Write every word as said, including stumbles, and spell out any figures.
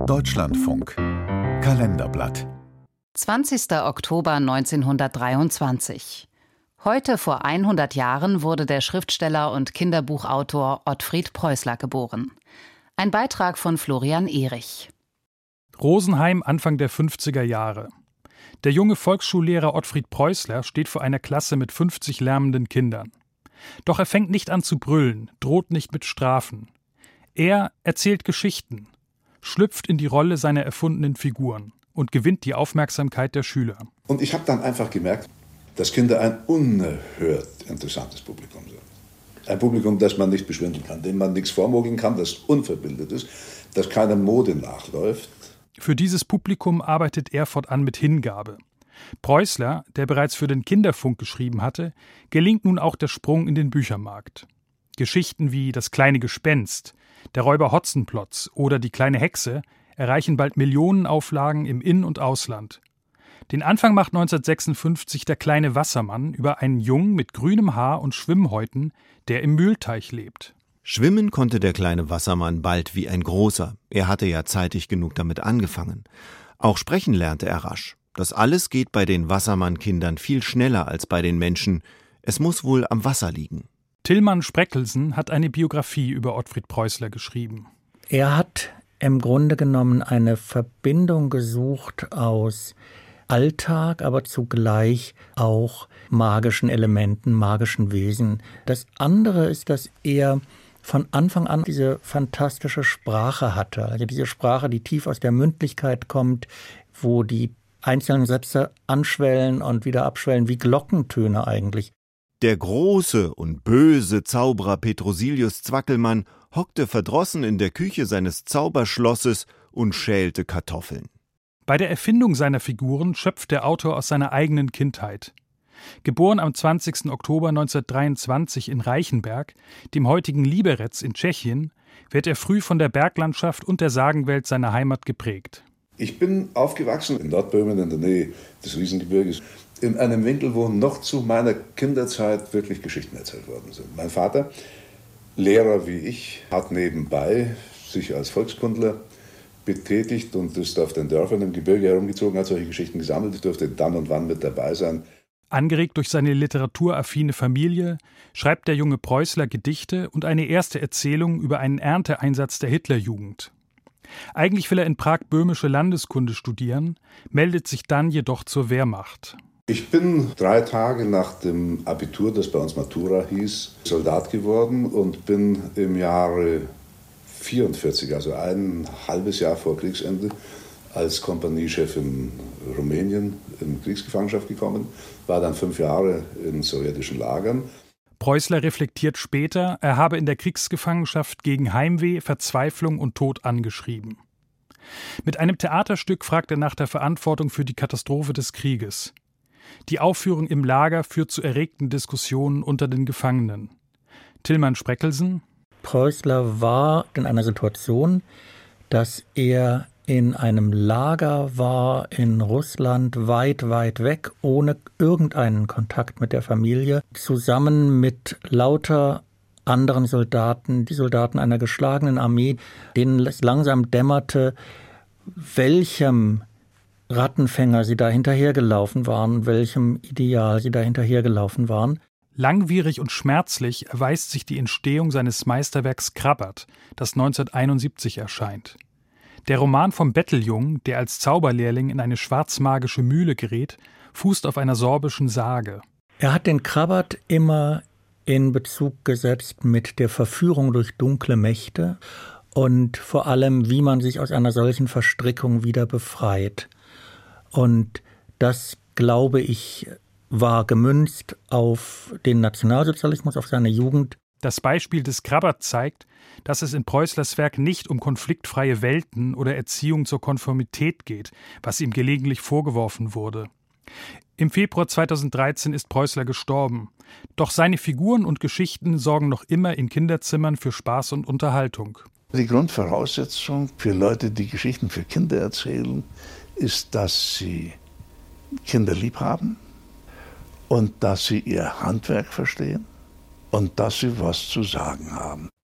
Deutschlandfunk Kalenderblatt. zwanzigster Oktober neunzehnhundertdreiundzwanzig. Heute vor hundert Jahren wurde der Schriftsteller und Kinderbuchautor Ottfried Preußler geboren. Ein Beitrag von Florian Erich. Rosenheim, Anfang der fünfziger Jahre. Der junge Volksschullehrer Ottfried Preußler steht vor einer Klasse mit fünfzig lärmenden Kindern. Doch er fängt nicht an zu brüllen, droht nicht mit Strafen. Er erzählt Geschichten, schlüpft in die Rolle seiner erfundenen Figuren und gewinnt die Aufmerksamkeit der Schüler. Und ich habe dann einfach gemerkt, dass Kinder ein unerhört interessantes Publikum sind. Ein Publikum, das man nicht beschwindeln kann, dem man nichts vormogeln kann, das unverbildet ist, das keiner Mode nachläuft. Für dieses Publikum arbeitet er fortan mit Hingabe. Preußler, der bereits für den Kinderfunk geschrieben hatte, gelingt nun auch der Sprung in den Büchermarkt. Geschichten wie Das kleine Gespenst, Der Räuber Hotzenplotz oder Die kleine Hexe erreichen bald Millionenauflagen im In- und Ausland. Den Anfang macht neunzehnhundertsechsundfünfzig Der kleine Wassermann über einen Jungen mit grünem Haar und Schwimmhäuten, der im Mühlteich lebt. Schwimmen konnte der kleine Wassermann bald wie ein großer. Er hatte ja zeitig genug damit angefangen. Auch sprechen lernte er rasch. Das alles geht bei den Wassermann-Kindern viel schneller als bei den Menschen. Es muss wohl am Wasser liegen. Tilman Spreckelsen hat eine Biografie über Ottfried Preußler geschrieben. Er hat im Grunde genommen eine Verbindung gesucht aus Alltag, aber zugleich auch magischen Elementen, magischen Wesen. Das andere ist, dass er von Anfang an diese fantastische Sprache hatte. Also diese Sprache, die tief aus der Mündlichkeit kommt, wo die einzelnen Sätze anschwellen und wieder abschwellen, wie Glockentöne eigentlich. Der große und böse Zauberer Petrosilius Zwackelmann hockte verdrossen in der Küche seines Zauberschlosses und schälte Kartoffeln. Bei der Erfindung seiner Figuren schöpft der Autor aus seiner eigenen Kindheit. Geboren am zwanzigsten Oktober neunzehnhundertdreiundzwanzig in Reichenberg, dem heutigen Liberec in Tschechien, wird er früh von der Berglandschaft und der Sagenwelt seiner Heimat geprägt. Ich bin aufgewachsen in Nordböhmen in der Nähe des Riesengebirges, in einem Winkel, wo noch zu meiner Kinderzeit wirklich Geschichten erzählt worden sind. Mein Vater, Lehrer wie ich, hat nebenbei sich als Volkskundler betätigt und ist auf den Dörfern im Gebirge herumgezogen, hat solche Geschichten gesammelt. Ich durfte dann und wann mit dabei sein. Angeregt durch seine literaturaffine Familie schreibt der junge Preußler Gedichte und eine erste Erzählung über einen Ernteeinsatz der Hitlerjugend. Eigentlich will er in Prag böhmische Landeskunde studieren, meldet sich dann jedoch zur Wehrmacht. Ich bin drei Tage nach dem Abitur, das bei uns Matura hieß, Soldat geworden und bin im Jahre vierundvierzig, also ein halbes Jahr vor Kriegsende, als Kompaniechef in Rumänien in Kriegsgefangenschaft gekommen, war dann fünf Jahre in sowjetischen Lagern. Preußler reflektiert später, er habe in der Kriegsgefangenschaft gegen Heimweh, Verzweiflung und Tod angeschrieben. Mit einem Theaterstück fragt er nach der Verantwortung für die Katastrophe des Krieges. Die Aufführung im Lager führt zu erregten Diskussionen unter den Gefangenen. Tilman Spreckelsen: Preußler war in einer Situation, dass er in einem Lager war in Russland, weit, weit weg, ohne irgendeinen Kontakt mit der Familie, zusammen mit lauter anderen Soldaten, die Soldaten einer geschlagenen Armee, denen es langsam dämmerte, welchem Rattenfänger sie da hinterhergelaufen waren, welchem Ideal sie da hinterhergelaufen waren. Langwierig und schmerzlich erweist sich die Entstehung seines Meisterwerks Krabbert, das neunzehnhunderteinundsiebzig erscheint. Der Roman vom Betteljungen, der als Zauberlehrling in eine schwarzmagische Mühle gerät, fußt auf einer sorbischen Sage. Er hat den Krabbert immer in Bezug gesetzt mit der Verführung durch dunkle Mächte und vor allem, wie man sich aus einer solchen Verstrickung wieder befreit. Und das, glaube ich, war gemünzt auf den Nationalsozialismus, auf seine Jugend. Das Beispiel des Krabbert zeigt, dass es in Preußlers Werk nicht um konfliktfreie Welten oder Erziehung zur Konformität geht, was ihm gelegentlich vorgeworfen wurde. Im Februar zweitausenddreizehn ist Preußler gestorben. Doch seine Figuren und Geschichten sorgen noch immer in Kinderzimmern für Spaß und Unterhaltung. Die Grundvoraussetzung für Leute, die Geschichten für Kinder erzählen, ist, dass sie Kinder lieb haben und dass sie ihr Handwerk verstehen und dass sie was zu sagen haben.